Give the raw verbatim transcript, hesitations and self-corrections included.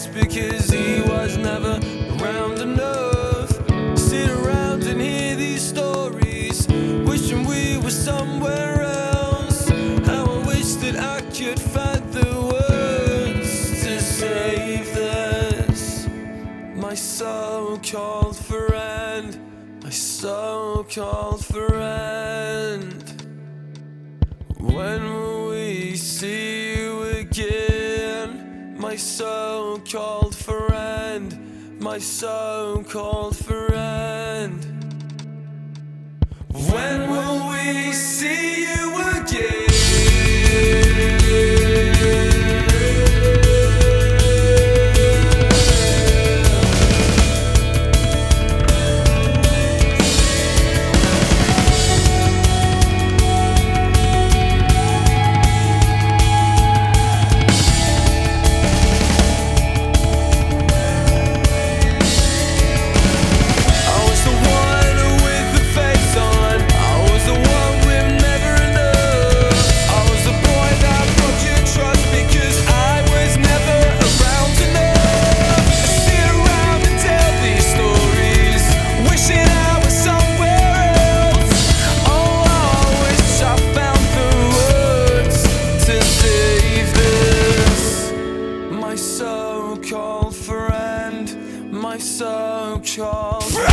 trust because he was never around enough. Sit around and hear these stories, wishing we were somewhere else. How I wish that I could find the words to save this. My so-called friend, my so-called friend. When will we see you again? My so-called friend, my so-called friend. When will we see you again? My so-called friend, my so-called friend.